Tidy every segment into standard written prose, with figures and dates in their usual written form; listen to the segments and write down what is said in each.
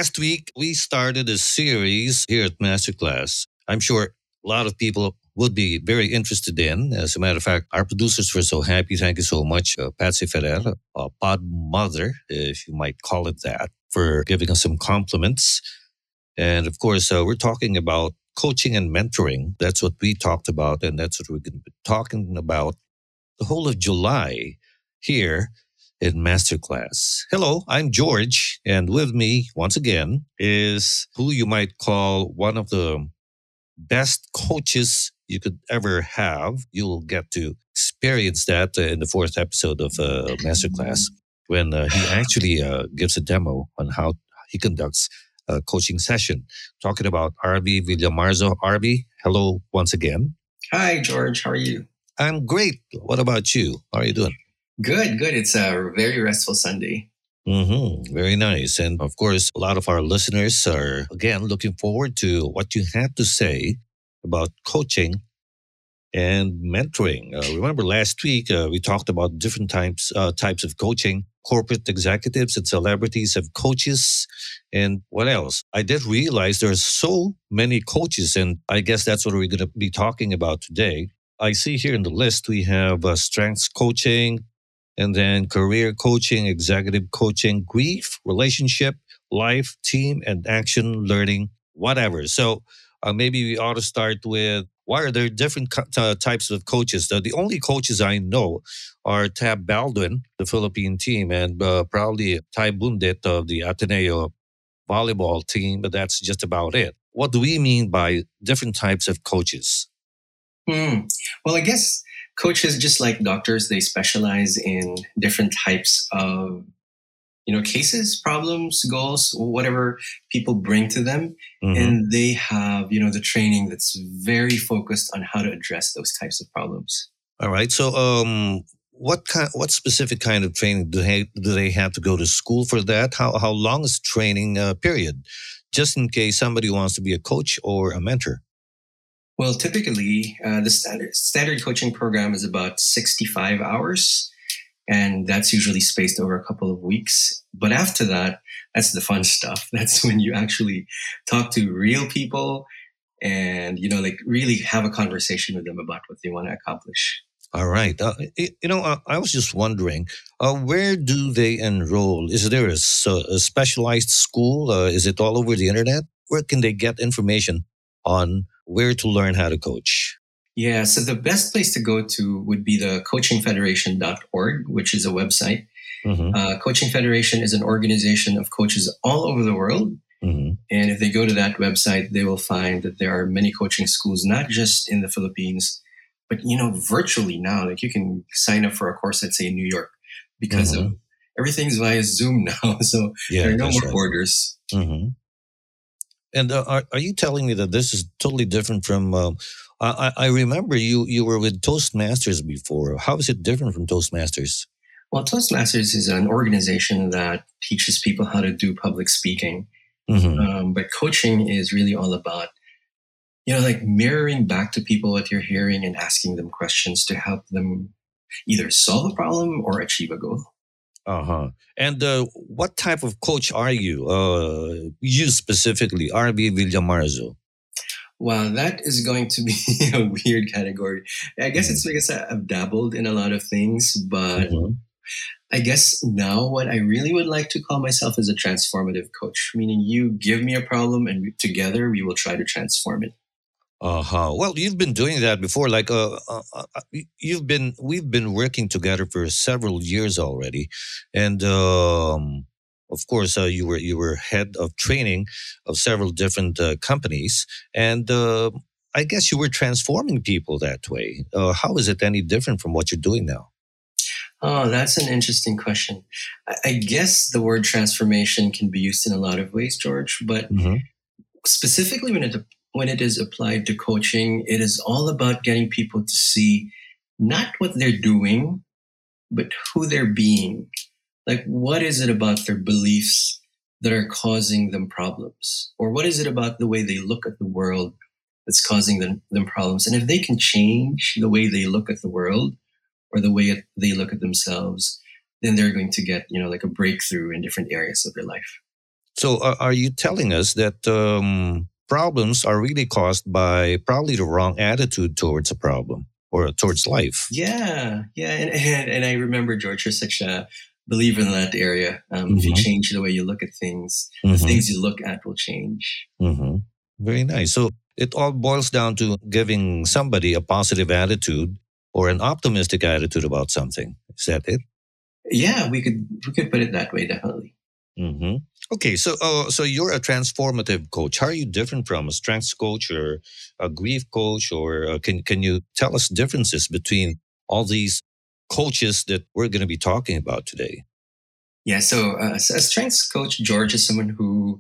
last week, we started a series here at Masterclass. I'm sure a lot of people would be very interested in. As a matter of fact, our producers were so happy. Thank you so much, Patsy Ferrer, Pod Mother, if you might call it that, for giving us some compliments. And of course, we're talking about coaching and mentoring. That's what we talked about, and that's what we're going to be talking about the whole of July here in Masterclass. Hello, I'm George, and with me, once again, is who you might call one of the best coaches you could ever have. You'll get to experience that in the fourth episode of Masterclass when he actually gives a demo on how he conducts a coaching session. Talking about RB Villamarzo. RB, hello once again. Hi, George. How are you? I'm great. What about you? How are you doing? Good, good. It's a very restful Sunday. Very nice. And of course, a lot of our listeners are, again, looking forward to what you have to say about coaching and mentoring. Remember last week, we talked about different types of coaching. Corporate executives and celebrities have coaches. And what else? I did realize there's so many coaches, and I guess that's what we're going to be talking about today. I see here in the list, we have strengths coaching, and then career coaching, executive coaching, grief, relationship, life, team, and action learning, whatever. So maybe we ought to start with why are there different types of coaches? The only coaches I know are Tab Baldwin, the Philippine team, and probably Ty Bundit of the Ateneo volleyball team, but that's just about it. What do we mean by different types of coaches? Well, I guess coaches, just like doctors, they specialize in different types of, cases, problems, goals, whatever people bring to them. And they have, the training that's very focused on how to address those types of problems. All right. So, what specific kind of training do they have to go to school for that? How long is the training period? Just in case somebody wants to be a coach or a mentor. Well, typically, the standard coaching program is about 65 hours, and that's usually spaced over a couple of weeks. But after that, that's the fun stuff. That's when you actually talk to real people and, really have a conversation with them about what they want to accomplish. All right. I was just wondering, where do they enroll? Is there a specialized school? Is it all over the internet? Where can they get information on where to learn how to coach? Yeah, so the best place to go to would be the coachingfederation.org, which is a website. Coaching Federation is an organization of coaches all over the world. And if they go to that website, they will find that there are many coaching schools, not just in the Philippines, but, virtually now. Like you can sign up for a course, let's say in New York, because of everything's via Zoom now. So there are no more borders. And are you telling me that this is totally different from? I remember you were with Toastmasters before. How is it different from Toastmasters? Well, Toastmasters is an organization that teaches people how to do public speaking. But coaching is really all about, mirroring back to people what you're hearing and asking them questions to help them either solve a problem or achieve a goal. And what type of coach are you? You specifically, RB Villamarzo. Well, that is going to be a weird category. I guess it's because I've dabbled in a lot of things, but I guess now what I really would like to call myself is a transformative coach, meaning you give me a problem and together we will try to transform it. Well, you've been doing that before. Like, we've been working together for several years already, and of course, you were head of training of several different companies, and I guess you were transforming people that way. How is it any different from what you're doing now? Oh, that's an interesting question. I guess the word transformation can be used in a lot of ways, George, but specifically when it is applied to coaching, it is all about getting people to see not what they're doing, but who they're being. Like, what is it about their beliefs that are causing them problems? Or what is it about the way they look at the world that's causing them problems? And if they can change the way they look at the world or the way they look at themselves, then they're going to get, like a breakthrough in different areas of their life. So, are you telling us that problems are really caused by probably the wrong attitude towards a problem or towards life? Yeah, and I remember George, you're such a believer in that area. If you Mm-hmm. change the way you look at things, the Mm-hmm. things you look at will change. Mm-hmm. Very nice. So, it all boils down to giving somebody a positive attitude or an optimistic attitude about something. Is that it? Yeah, we could put it that way, definitely. Mm-hmm. Okay, so you're a transformative coach. How are you different from a strengths coach or a grief coach, or can you tell us differences between all these coaches that we're going to be talking about today? Yeah, so a strengths coach, George, is someone who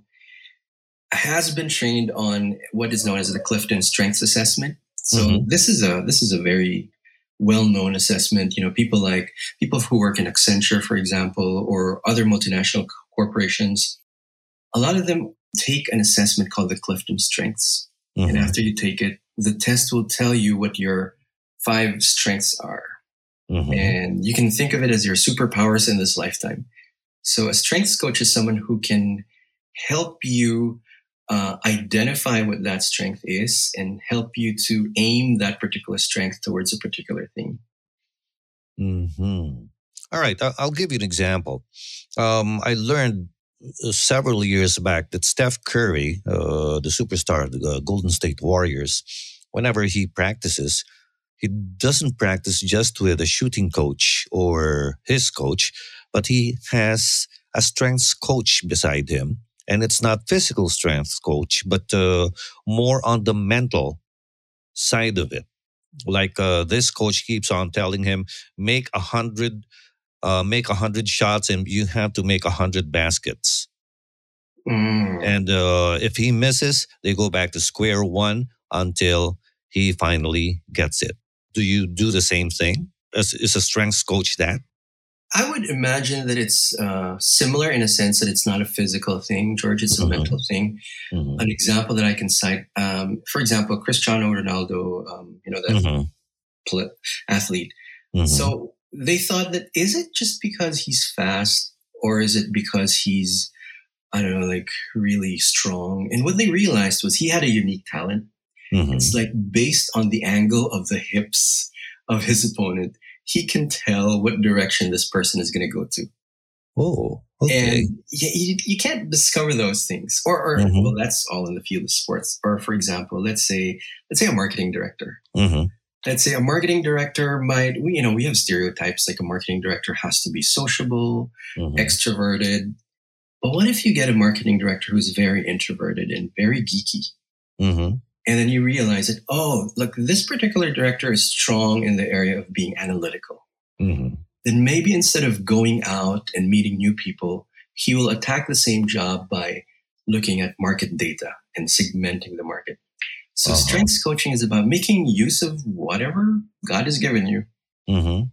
has been trained on what is known as the Clifton Strengths Assessment. So Mm-hmm. this is a very well-known assessment. People who work in Accenture, for example, or other multinational corporations. A lot of them take an assessment called the Clifton Strengths, and Mm-hmm. after you take it, the test will tell you what your five strengths are, Mm-hmm. and you can think of it as your superpowers in this lifetime. So a strengths coach is someone who can help you identify what that strength is and help you to aim that particular strength towards a particular thing. Mm-hmm. All right, I'll give you an example. I learned several years back that Steph Curry, the superstar of the Golden State Warriors, whenever he practices, he doesn't practice just with a shooting coach or his coach, but he has a strengths coach beside him. And it's not physical strength coach, but more on the mental side of it. Like this coach keeps on telling him, make 100, make 100 shots, and you have to make 100 baskets. Mm. And if he misses, they go back to square one until he finally gets it. Do you do the same thing? Is a strengths coach that? I would imagine that it's similar in a sense that it's not a physical thing, George. It's a Mm-hmm. mental thing. Mm-hmm. An example that I can cite, for example, Cristiano Ronaldo, that Mm-hmm. pl- athlete. Mm-hmm. So they thought that is it just because he's fast or is it because he's, I don't know, like really strong? And what they realized was he had a unique talent. It's Mm-hmm. like based on the angle of the hips of his opponent, he can tell what direction this person is going to go to. Oh, okay. And you can't discover those things, or Mm-hmm. well, that's all in the field of sports. Or for example, let's say a marketing director. Mm-hmm. Let's say a marketing director we have stereotypes like a marketing director has to be sociable, Mm-hmm. extroverted. But what if you get a marketing director who's very introverted and very geeky? Mm-hmm. And then you realize that, oh, look, this particular director is strong in the area of being analytical. Mm-hmm. Then maybe instead of going out and meeting new people, he will attack the same job by looking at market data and segmenting the market. So Uh-huh. strengths coaching is about making use of whatever God has given you. Mm-hmm.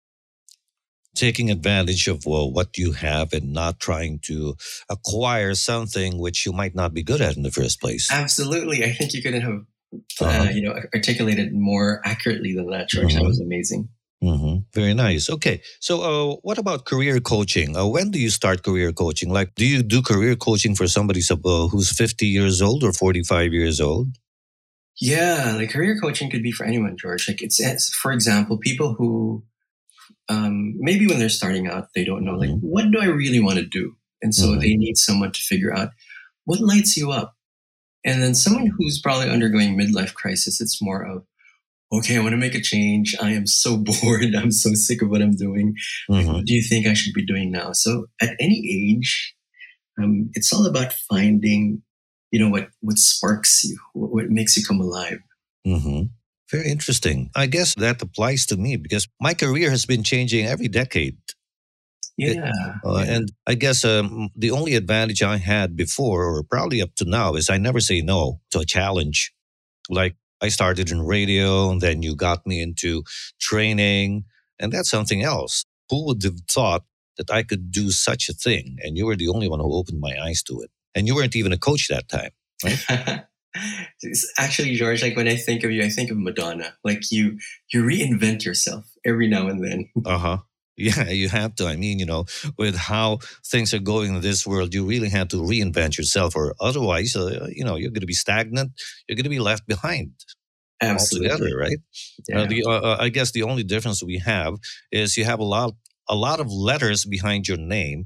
Taking advantage of what you have and not trying to acquire something which you might not be good at in the first place. Absolutely. I think you couldn't have, Uh-huh. articulated more accurately than that, George. That Mm-hmm. was amazing. Mm-hmm. Very nice. Okay. So, what about career coaching? When do you start career coaching? Like, do you do career coaching for somebody who's 50 years old or 45 years old? Yeah, like career coaching could be for anyone, George. Like it's for example, people who maybe when they're starting out, they don't know like Mm-hmm. what do I really want to do, and so Mm-hmm. they need someone to figure out what lights you up. And then someone who's probably undergoing midlife crisis, it's more of okay, I want to make a change. I am so bored. I'm so sick of what I'm doing. Like, Mm-hmm. what do you think I should be doing now? So at any age, it's all about finding, what sparks you, what makes you come alive. Mm-hmm. Very interesting. I guess that applies to me because my career has been changing every decade. It, Yeah, yeah. and I guess the only advantage I had before, or probably up to now, is I never say no to a challenge. Like I started in radio, and then you got me into training, and that's something else. Who would have thought that I could do such a thing? And you were the only one who opened my eyes to it. And you weren't even a coach that time, right? Actually, George, like when I think of you, I think of Madonna. Like you reinvent yourself every now and then. Uh huh. Yeah, you have to. I mean, with how things are going in this world, you really have to reinvent yourself, or otherwise, you're going to be stagnant. You're going to be left behind altogether, Absolutely. right? Yeah. I guess the only difference we have is you have a lot of letters behind your name.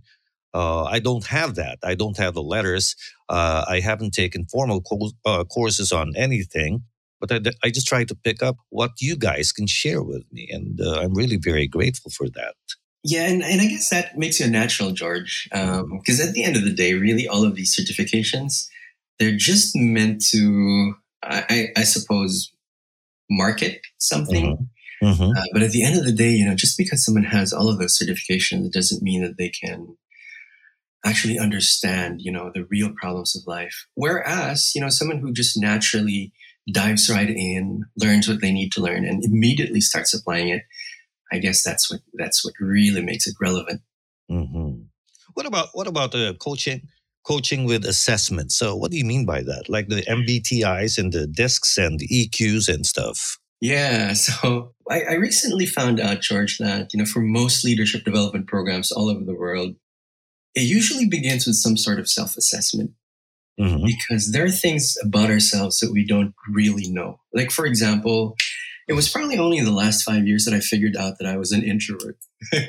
I don't have that. I don't have the letters. I haven't taken formal courses on anything, but I just try to pick up what you guys can share with me, and I'm really very grateful for that. Yeah, and I guess that makes you a natural, George. Because at the end of the day, really, all of these certifications, they're just meant to, I suppose, market something. Mm-hmm. Mm-hmm. But at the end of the day, just because someone has all of those certifications, it doesn't mean that they can actually understand, the real problems of life. Whereas, someone who just naturally dives right in, learns what they need to learn, and immediately starts applying it, I guess that's what really makes it relevant. Mm-hmm. What about coaching with assessment? So what do you mean by that? Like the MBTIs and the discs and the EQs and stuff. Yeah, so I recently found out, George, that for most leadership development programs all over the world, it usually begins with some sort of self-assessment Mm-hmm. because there are things about ourselves that we don't really know. Like, for example, it was probably only in the last 5 years that I figured out that I was an introvert.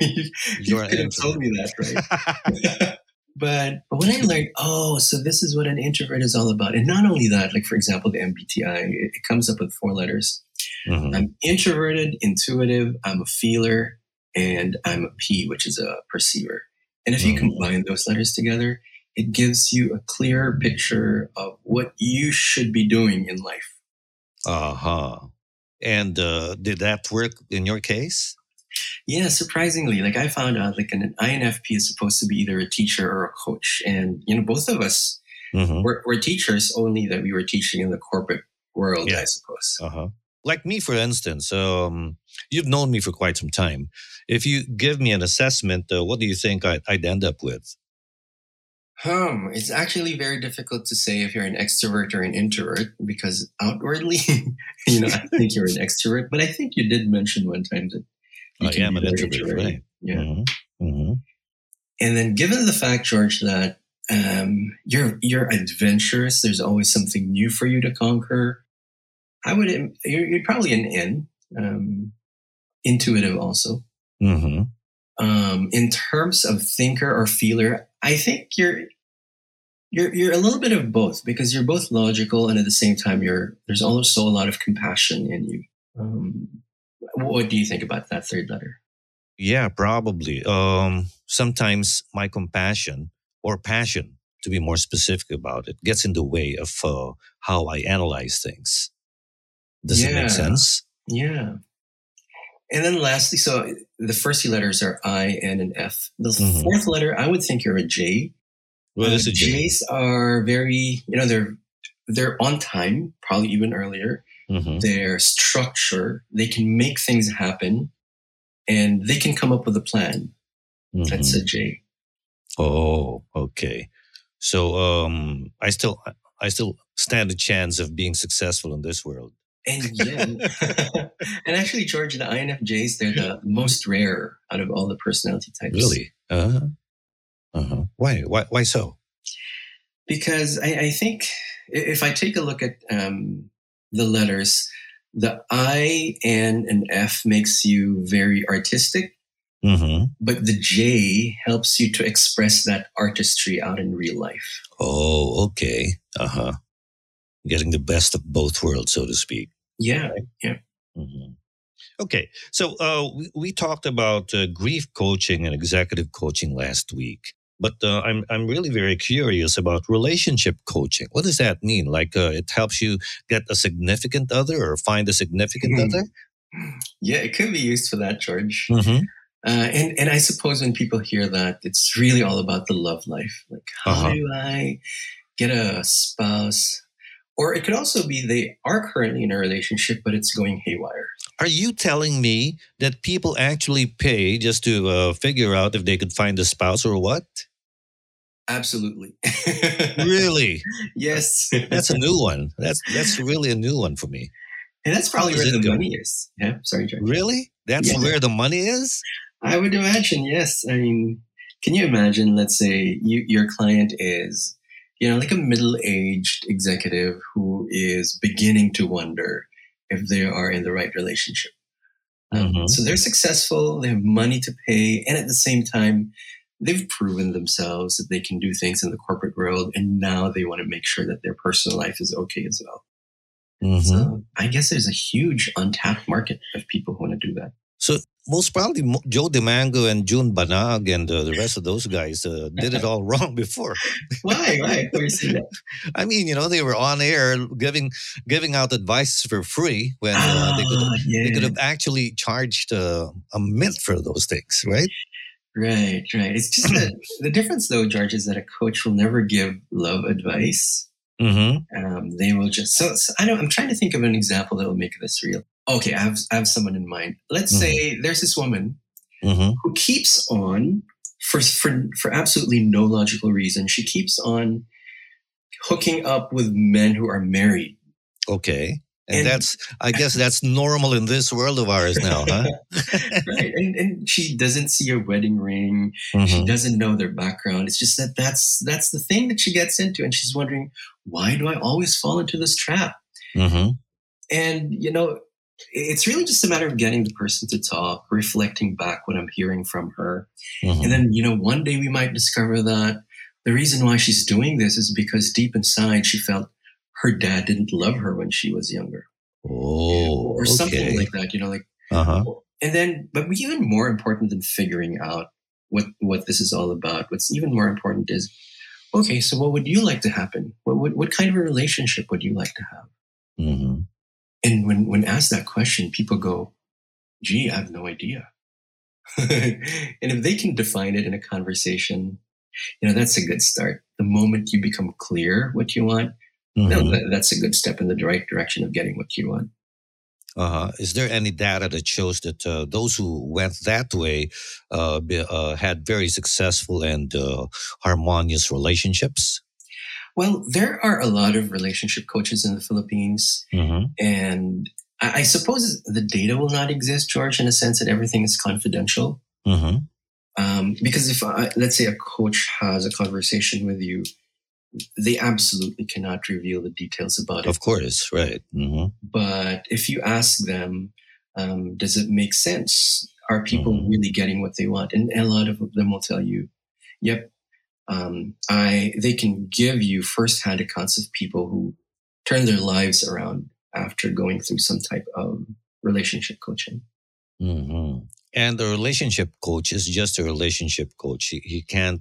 you You're an could have told introvert. me that, right? But when I learned, oh, so this is what an introvert is all about. And not only that, like for example, the MBTI, it comes up with 4 letters. Mm-hmm. I'm introverted, intuitive, I'm a feeler, and I'm a P, which is a perceiver. And if you Mm-hmm. combine those letters together, it gives you a clear picture of what you should be doing in life. Uh-huh. And did that work in your case? Yeah, surprisingly, like I found out like an INFP is supposed to be either a teacher or a coach. And, both of us Mm-hmm. were teachers, only that we were teaching in the corporate world, I Yeah. suppose. Uh-huh. Like me, for instance, you've known me for quite some time. If you give me an assessment, what do you think I'd end up with? It's actually very difficult to say if you're an extrovert or an introvert because outwardly, I think you're an extrovert, but I think you did mention one time that you I can am be an very introvert, introverted. right? Yeah. Mm-hmm. Mm-hmm. And then given the fact, George, that you're adventurous, there's always something new for you to conquer. You're probably an N, intuitive also. Mm-hmm. In terms of thinker or feeler, I think you're a little bit of both because you're both logical and at the same time there's also a lot of compassion in you. Um, what do you think about that third letter? Yeah, probably. Sometimes my compassion or passion, to be more specific about it, gets in the way of how I analyze things. Does it make Yeah, sense? yeah. And then lastly, so the first 2 letters are I, N, and F. The Mm-hmm. fourth letter, I would think you're a J. What is a J? J's are very, they're on time, probably even earlier. Mm-hmm. Their structure, they can make things happen, and they can come up with a plan. That's Mm-hmm. a J. Oh, okay. So I still stand a chance of being successful in this world. And yeah, and actually, George, the INFJs, they're the most rare out of all the personality types. Really? Uh-huh. Why? Why so? Because I think if I take a look at the letters, the I, N, and F makes you very artistic, Mm-hmm. but the J helps you to express that artistry out in real life. Oh, okay. Uh-huh. Getting the best of both worlds, so to speak. Yeah, Right? yeah. Mm-hmm. Okay. So we talked about grief coaching and executive coaching last week. But I'm really very curious about relationship coaching. What does that mean? Like it helps you get a significant other or find a significant other? Yeah, it could be used for that, George. Mm-hmm. And I suppose when people hear that, it's really all about the love life. Like, how Uh-huh. do I get a spouse? Or it could also be they are currently in a relationship, but it's going haywire. Are you telling me that people actually pay just to figure out if they could find a spouse or what? Absolutely. Really? Yes. That's a new one. That's really a new one for me. And that's How probably does where it the go? money is. Yeah. Sorry, George. Really? That's Yeah. where the money is? I would imagine, yes. I mean, can you imagine, let's say your client is, like a middle-aged executive who is beginning to wonder if they are in the right relationship. Mm-hmm. So they're successful, they have money to pay, and at the same time, they've proven themselves that they can do things in the corporate world, and now they want to make sure that their personal life is okay as well. Mm-hmm. So I guess there's a huge untapped market of people who want to do that. So most probably Joe DeMango and June Banag and the rest of those guys did it all wrong before. Why? Why? Why you say that? I mean, they were on air giving out advice for free when they could Yeah. have actually charged a mint for those things, right? Right. It's just that the difference, though, George, is that a coach will never give love advice. Mm-hmm. They will just. So I know. I'm trying to think of an example that will make this real. Okay, I have someone in mind. Let's say there's this woman who keeps on for absolutely no logical reason. She keeps on hooking up with men who are married. Okay. And I guess that's normal in this world of ours now, huh? Right. And she doesn't see a wedding ring. She doesn't know their background. It's just that's the thing that she gets into. And she's wondering, why do I always fall into this trap? And, it's really just a matter of getting the person to talk, reflecting back what I'm hearing from her. And then, one day we might discover that the reason why she's doing this is because deep inside she felt her dad didn't love her when she was younger. Oh, or something like that, And then, but even more important than figuring out what this is all about, what's even more important is, okay, so what would you like to happen? What kind of a relationship would you like to have? And when asked that question, people go, gee, I have no idea. And if they can define it in a conversation, that's a good start. The moment you become clear what you want, that's a good step in the right direction of getting what you want. Is there any data that shows that those who went that way had very successful and harmonious relationships? Well, there are a lot of relationship coaches in the Philippines. And I suppose the data will not exist, George, in a sense that everything is confidential. Because if, let's say, a coach has a conversation with you, they absolutely cannot reveal the details about it. Of course, right. But if you ask them, does it make sense? Are people really getting what they want? And a lot of them will tell you, yep. They can give you firsthand accounts of people who turn their lives around after going through some type of relationship coaching. And the relationship coach is just a relationship coach. He can't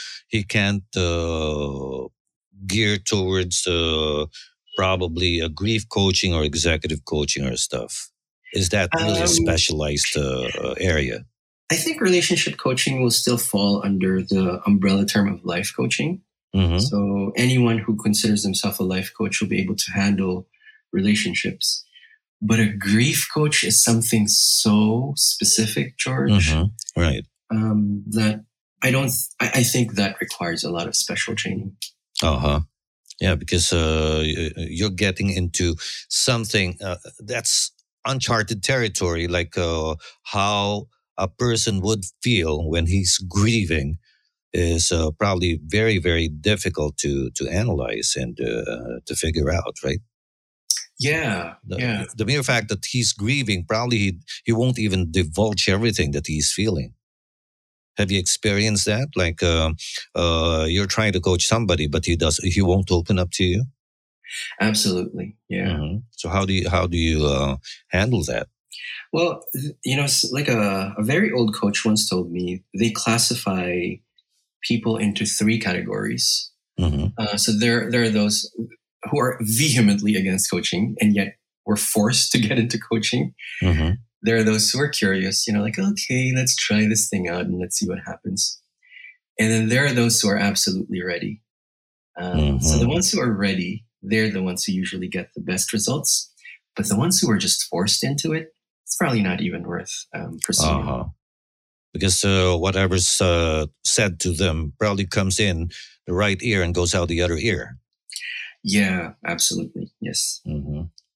gear towards probably a grief coaching or executive coaching or stuff. Is that really a specialized area? I think relationship coaching will still fall under the umbrella term of life coaching. So anyone who considers themselves a life coach will be able to handle relationships. But a grief coach is something so specific, George, right? That I think that requires a lot of special training. Yeah, because you're getting into something that's uncharted territory, like how a person would feel when he's grieving is probably very, very difficult to analyze and to figure out, right? Yeah, The mere fact that he's grieving, probably he won't even divulge everything that he's feeling. Have you experienced that? Like you're trying to coach somebody, but he won't open up to you. Absolutely, yeah. So how do you handle that? Well, like a very old coach once told me, they classify people into 3 categories. So there are those who are vehemently against coaching and yet were forced to get into coaching. There are those who are curious, like, okay, let's try this thing out and let's see what happens. And then there are those who are absolutely ready. So the ones who are ready, they're the ones who usually get the best results. But the ones who are just forced into it, it's probably not even worth pursuing. Because whatever's said to them probably comes in the right ear and goes out the other ear. Yeah, absolutely. Yes.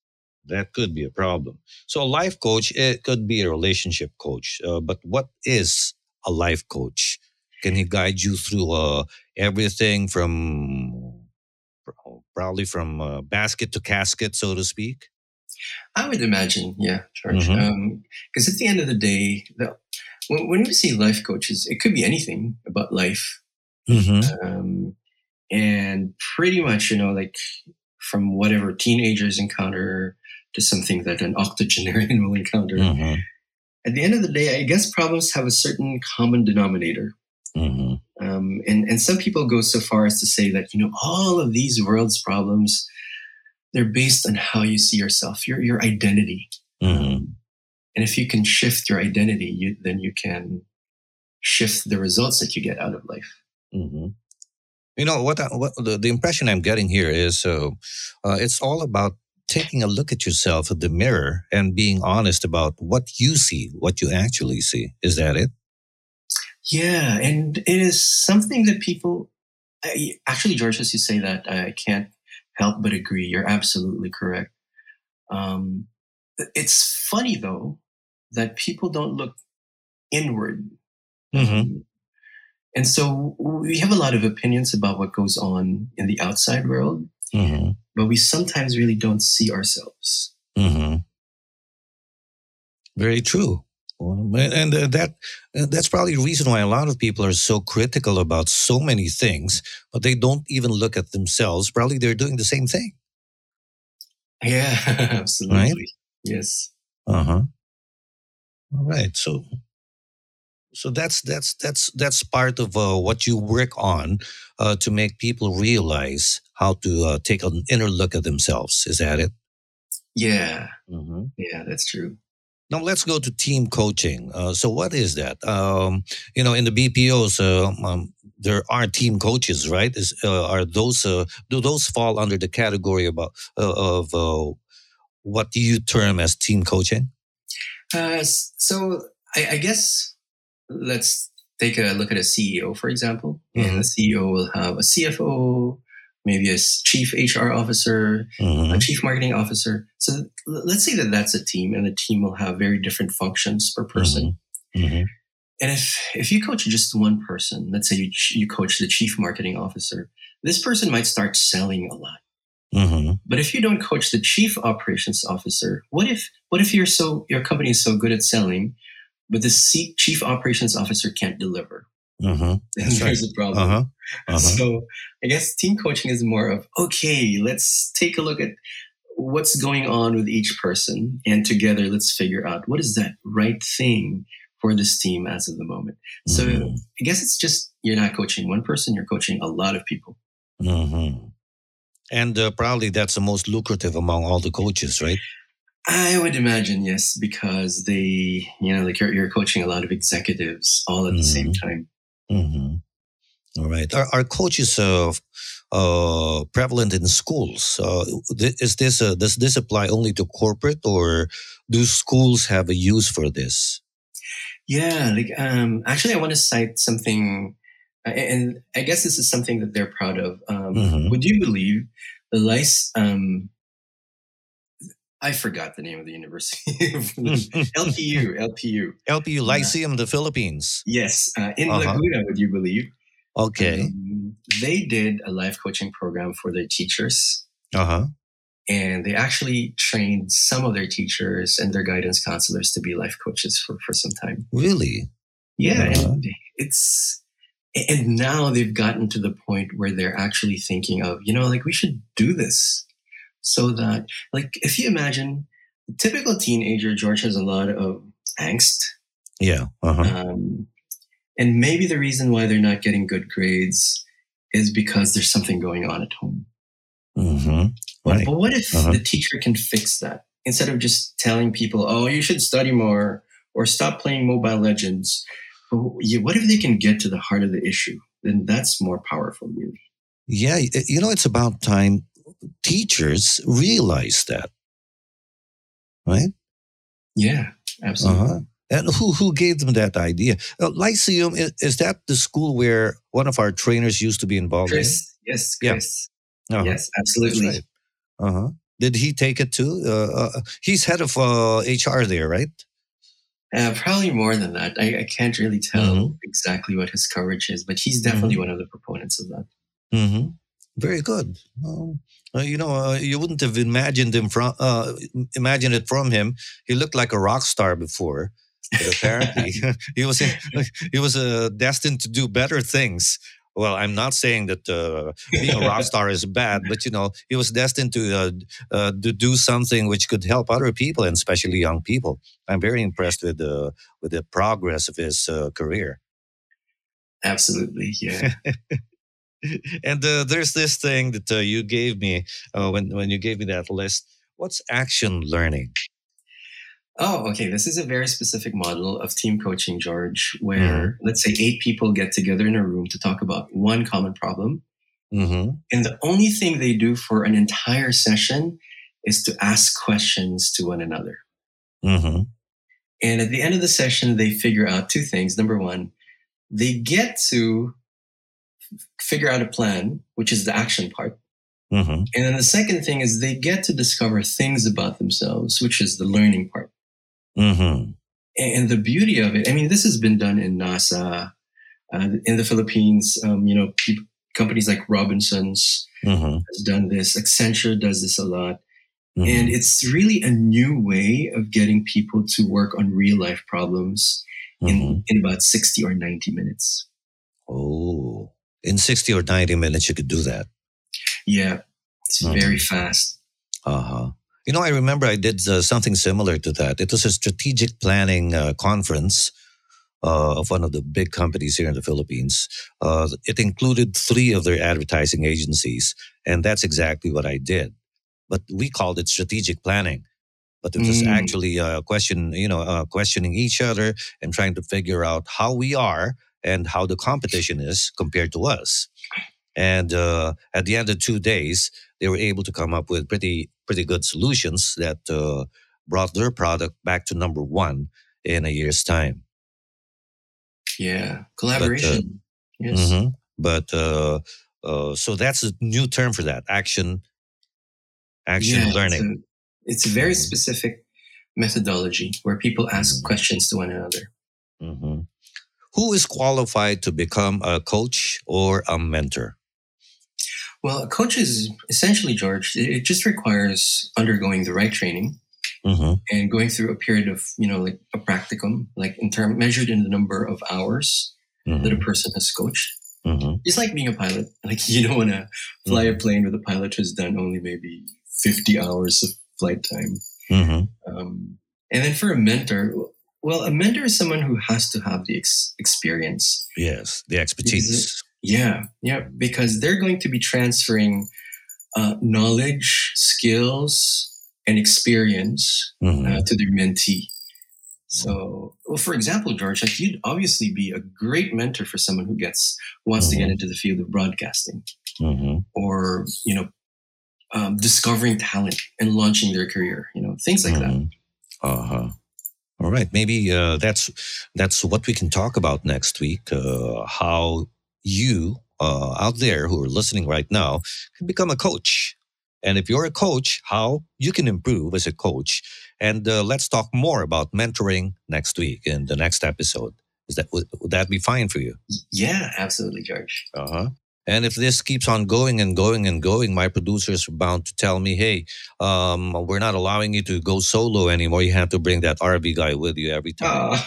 That could be a problem. So a life coach, it could be a relationship coach. But what is a life coach? Can he guide you through everything from probably from basket to casket, so to speak? I would imagine, yeah, George. Mm-hmm. Because at the end of the day, when we see life coaches, it could be anything about life. Mm-hmm. And pretty much, like from whatever teenagers encounter to something that an octogenarian will encounter. Mm-hmm. At the end of the day, I guess problems have a certain common denominator. Mm-hmm. And some people go so far as to say that, all of these world's problems, they're based on how you see yourself, your identity. Mm-hmm. And if you can shift your identity, then you can shift the results that you get out of life. Mm-hmm. What the impression I'm getting here is it's all about taking a look at yourself at the mirror and being honest about what you see, what you actually see. Is that it? Yeah, and it is something that people actually, George, as you say that, I can't help but agree. You're absolutely correct. It's funny though that people don't look inward. Mm-hmm. And so we have a lot of opinions about what goes on in the outside world, Mm-hmm. but we sometimes really don't see ourselves. Mm-hmm. Very true. And that's probably the reason why a lot of people are so critical about so many things, but they don't even look at themselves. Probably they're doing the same thing, Yeah, right? absolutely. Yes. Uh-huh. All right. So that's part of what you work on to make people realize how to take an inner look at themselves. Is that it? Yeah. Mm-hmm. Yeah, that's true. Now let's go to team coaching. So what is that? In the BPOs, there are team coaches, right? Are those do those fall under the category of what do you term as team coaching? So I guess let's take a look at a CEO, for example. Mm-hmm. And the CEO will have a CFO, maybe a chief HR officer, Mm-hmm. a chief marketing officer. So let's say that that's a team, and the team will have very different functions per person. Mm-hmm. And if you coach just one person, let's say you coach the chief marketing officer, this person might start selling a lot. Mm-hmm. But if you don't coach the chief operations officer, what if your company is so good at selling, but the chief operations officer can't deliver? Mm-hmm. There's right. a problem. Uh-huh. Uh-huh. So I guess team coaching is more of, okay, let's take a look at what's going on with each person, and together let's figure out what is that right thing for this team as of the moment. So I guess it's just, you're not coaching one person, you're coaching a lot of people. Mm-hmm. And probably that's the most lucrative among all the coaches, right? I would imagine, yes, because they, like you're coaching a lot of executives all at the same time. Mm-hmm. All right. Are coaches prevalent in schools? Does this apply only to corporate, or do schools have a use for this? Yeah, actually, I want to cite something, and I guess this is something that they're proud of. Would you believe the I forgot the name of the university. LPU, Lyceum of the Philippines. Yes, in Laguna. Would you believe? Okay. They did a life coaching program for their teachers. Uh-huh. And they actually trained some of their teachers and their guidance counselors to be life coaches for some time. Really? Yeah. And now they've gotten to the point where they're actually thinking of, we should do this. So that, if you imagine, the typical teenager, George, has a lot of angst. Yeah. Uh-huh. And maybe the reason why they're not getting good grades is because there's something going on at home. Mm-hmm. Right. But what if the teacher can fix that? Instead of just telling people, oh, you should study more or stop playing Mobile Legends. What if they can get to the heart of the issue? Then that's more powerful, really. Yeah. It's about time teachers realize that. Right? Yeah, absolutely. Uh-huh. And who gave them that idea? Lyceum, is that the school where one of our trainers used to be involved Chris, in? Yes, Chris. Yeah. Yes, absolutely. That's right. Uh-huh. Did he take it too? He's head of HR there, right? Probably more than that. I can't really tell exactly what his coverage is, but he's definitely one of the proponents of that. Mm-hmm. Very good. You wouldn't have imagined it from him. He looked like a rock star before, but apparently he was destined to do better things. Well, I'm not saying that being a rock star is bad, but he was destined to do something which could help other people, and especially young people. I'm very impressed with the progress of his career. Absolutely, yeah. And there's this thing that you gave me when you gave me that list. What's action learning? Oh, okay. This is a very specific model of team coaching, George, where let's say 8 people get together in a room to talk about one common problem. And the only thing they do for an entire session is to ask questions to one another. And at the end of the session, they figure out 2 things. Number one, they get to figure out a plan, which is the action part. And then the second thing is they get to discover things about themselves, which is the learning part. And the beauty of it, I mean, this has been done in NASA, in the Philippines. Companies like Robinsons has done this. Accenture does this a lot. And it's really a new way of getting people to work on real life problems in about 60 or 90 minutes. Oh, in 60 or 90 minutes, you could do that. Yeah, it's very fast. I remember I did something similar to that. It was a strategic planning conference of one of the big companies here in the Philippines. It included 3 of their advertising agencies, and that's exactly what I did. But we called it strategic planning. But it was actually questioning each other and trying to figure out how we are and how the competition is compared to us. And at the end of 2 days, they were able to come up with pretty good solutions that brought their product back to number 1 in a year's time. Yeah, collaboration. Yes. But so that's a new term for that, action learning. It's a very specific methodology where people ask questions to one another. Who is qualified to become a coach or a mentor? Well, a coach is essentially, George, it just requires undergoing the right training and going through a period of, like a practicum, like measured in the number of hours that a person has coached. It's like being a pilot. Like you don't want to fly a plane with a pilot who's done only maybe 50 hours of flight time. And then for a mentor, well, a mentor is someone who has to have the experience. Yes, the expertise. Because they're going to be transferring knowledge, skills, and experience to their mentee. So, for example, George, like you'd obviously be a great mentor for someone who wants to get into the field of broadcasting, or discovering talent and launching their career. Things like that. All right, maybe that's what we can talk about next week. How you out there who are listening right now can become a coach. And if you're a coach, how you can improve as a coach. And let's talk more about mentoring next week in the next episode. Would that be fine for you? Yeah, absolutely, George. And if this keeps on going and going and going, my producers are bound to tell me, hey, we're not allowing you to go solo anymore. You have to bring that RV guy with you every time.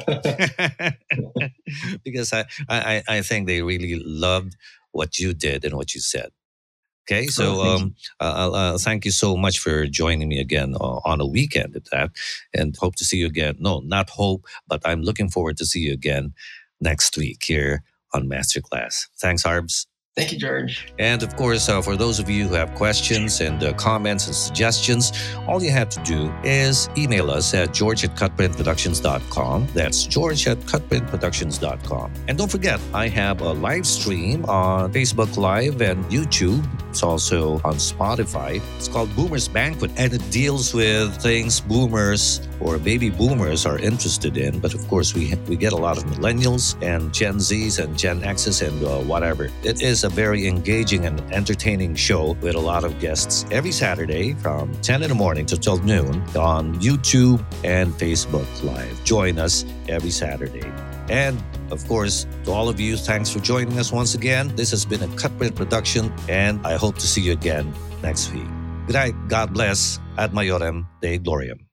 Because I think they really loved what you did and what you said. Okay, so thank you so much for joining me again on a weekend at that, and hope to see you again. No, not hope, but I'm looking forward to see you again next week here on Masterclass. Thanks, Harbs. Thank you, George. And of course, for those of you who have questions and comments and suggestions, all you have to do is email us at george@cutprintproductions.com. That's george@cutprintproductions.com. And don't forget, I have a live stream on Facebook Live and YouTube It's also on Spotify. It's called Boomers Banquet, and it deals with things boomers or baby boomers are interested in. But of course, we get a lot of millennials and Gen Zs and Gen Xs and whatever. It is a very engaging and entertaining show with a lot of guests every Saturday from 10 in the morning to 12 noon on YouTube and Facebook Live. Join us every Saturday. And of course, to all of you, thanks for joining us once again. This has been a Cutprint production, and I hope to see you again next week. Good night. God bless. Ad Maiorem Dei Gloriam.